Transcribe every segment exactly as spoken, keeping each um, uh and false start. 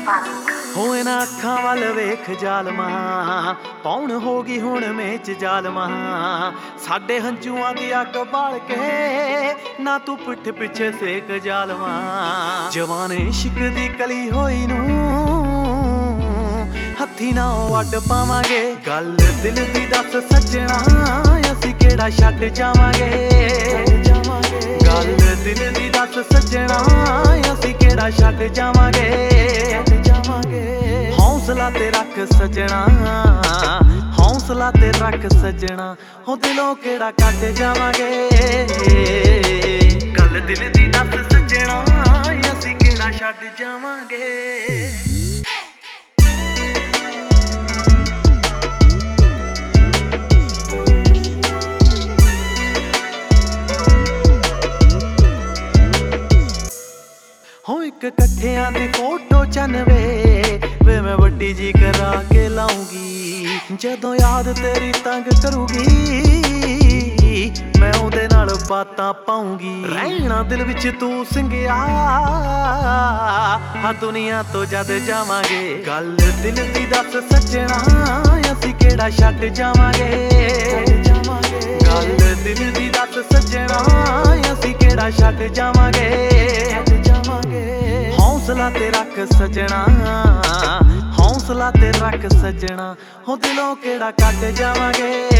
ਹੋਏ ਨਾ ਅੱਖਾਂ ਵੱਲ ਵੇਖ ਜ਼ਾਲਮਾ, ਪੌਣ ਹੋ ਗਈ ਹੁਣ ਮੇਚ ਜ਼ਾਲਮਾ। ਸਾਡੇ ਹੰਝੂਆਂ ਦੀ ਅੱਗ ਬਾਲ ਕੇ ਨਾ ਤੂੰ ਪਿੱਠ ਪਿੱਛੇ ਸੇਕ ਜ਼ਾਲਮਾ। ਜਵਾਨ ਇਸ਼ਕ ਦੀ ਕਲੀ ਹੋਈ ਨੂੰ ਹੱਥੀ ਨਾ ਵੱਢ ਪਾਵਾਂਗੇ। ਗੱਲ ਦਿਲ ਦੀ ਦੱਸ ਸੱਜਣਾ, ਅਸੀਂ ਕਿਹੜਾ ਛੱਡ ਜਾਵਾਂਗੇ। ਗੱਲ ਦਿਲ ਦੀ ਦੱਸ ਸੱਜਣਾ, ਅਸੀਂ ਕਿਹੜਾ ਛੱਡ ਜਾਵਾਂਗੇ। ਹੌਸਲਾ ਤੇ ਰੱਖ ਸੱਜਣਾ, ਹੌਸਲਾ ਤੇ ਰੱਖ ਸੱਜਣਾ, ਹੋ ਦਿਲੋਂ ਕਿਹੜਾ ਕੱਢ ਜਾਵਾਂਗੇ। ਗੱਲ ਦਿਲ ਦੀ ਦੱਸ ਸੱਜਣਾ, ਅਸੀਂ ਕਿਹੜਾ ਛੱਡ ਜਾਵਾਂਗੇ। ਹੋ ਇੱਕ ਇਕੱਠਿਆਂ ਦੀ ਫੋਟੋ ਚੰਨਵੇ ਵੇ ਮੈਂ ਵੱਡੀ ਜੀ ਕਰਾ ਕੇ ਲਾਉਂਗੀ। ਜਦੋਂ ਯਾਦ ਤੇਰੀ ਤੰਗ ਕਰੂਗੀ ਮੈਂ ਉਹਦੇ ਨਾਲ ਬਾਤਾਂ ਪਾਉਂਗੀ। ਰਹਿਣਾ ਦਿਲ ਵਿੱਚ ਤੂੰ ਸਿੰਗਿਆ, ਹਾਂ ਦੁਨੀਆ ਤੋਂ ਜਦ ਜਾਵਾਂਗੇ। ਗੱਲ ਦਿਲ ਦੀ ਦੱਸ ਸੱਜਣਾ, ਅਸੀਂ ਕਿਹੜਾ ਛੱਡ ਜਾਵਾਂਗੇ। ਗੱਲ ਦਿਲ ਦੀ ਦੱਸ ਸੱਜਣਾ, ਅਸੀਂ ਕਿਹੜਾ ਛੱਡ ਜਾਵਾਂਗੇ। ਹੌਸਲਾ ਤੇ ਰੱਖ ਸੱਜਣਾ, ਹੌਸਲਾ ਤੇ ਰੱਖ ਸੱਜਣਾ, ਹੋ ਦਿਲੋਂ ਕਿਹੜਾ ਕੱਢ ਜਾਵਾਂਗੇ।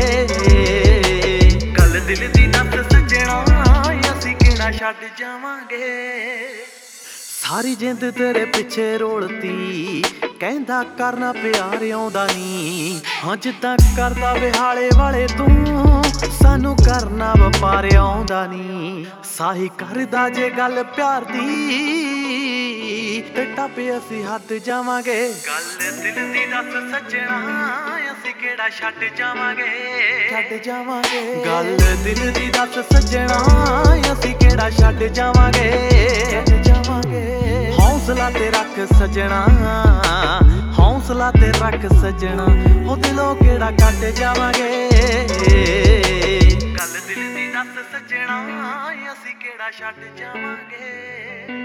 ਗੱਲ ਦਿਲ ਦੀ ਦੱਸ ਸੱਜਣਾ, ਅਸੀਂ ਕਿਹੜਾ ਛੱਡ ਜਾਵਾਂਗੇ। ਸਾਰੀ ਜਿੰਦ ਤੇਰੇ ਪਿੱਛੇ ਰੋਲਤੀ, ਕਹਿੰਦਾ ਕਰਨਾ ਪਿਆਰ ਆਉਂਦਾ ਨੀ। ਹਾਂ ਜਿੱਦਾਂ ਕਰਦਾ ਵਿਹਾਲੇ ਵਾਲੇ ਤੂੰ, ਸਾਨੂੰ ਕਰਨਾ ਵਪਾਰ ਆਉਂਦਾ ਨੀ। ਸਾਹੀ ਕਰਦਾ ਜੇ ਗੱਲ ਪਿਆਰ ਦੀ, ਤੇ ਟੱਪੇ ਅਸੀਂ ਹੱਦ ਜਾਵਾਂਗੇ। ਗੱਲ ਦਿਲ ਦੀ ਦੱਸ ਸੱਜਣਾ, ਅਸੀਂ ਕਿਹੜਾ ਛੱਡ ਜਾਵਾਂਗੇ। ਛੱਡ ਜਾਵਾਂਗੇ। ਗੱਲ ਦਿਲ ਦੀ ਦੱਸ ਸੱਜਣਾ, ਅਸੀਂ ਕਿਹੜਾ ਛੱਡ ਜਾਵਾਂਗੇ। ਛੱਡ ਜਾਵਾਂਗੇ। ਹੌਸਲਾ ਤੇ ਰੱਖ ਸੱਜਣਾ, ਹੌਸਲਾ ਤੇ ਰੱਖ ਸੱਜਣਾ, ਉਹ ਦਿਲੋਂ ਕਿਹੜਾ ਕੱਢ ਜਾਵਾਂਗੇ। ਗੱਲ ਦਿਲ ਦੀ ਦੱਸ ਸੱਜਣਾ, ਅਸੀਂ ਕਿਹੜਾ ਛੱਡ ਜਾਵਾਂਗੇ।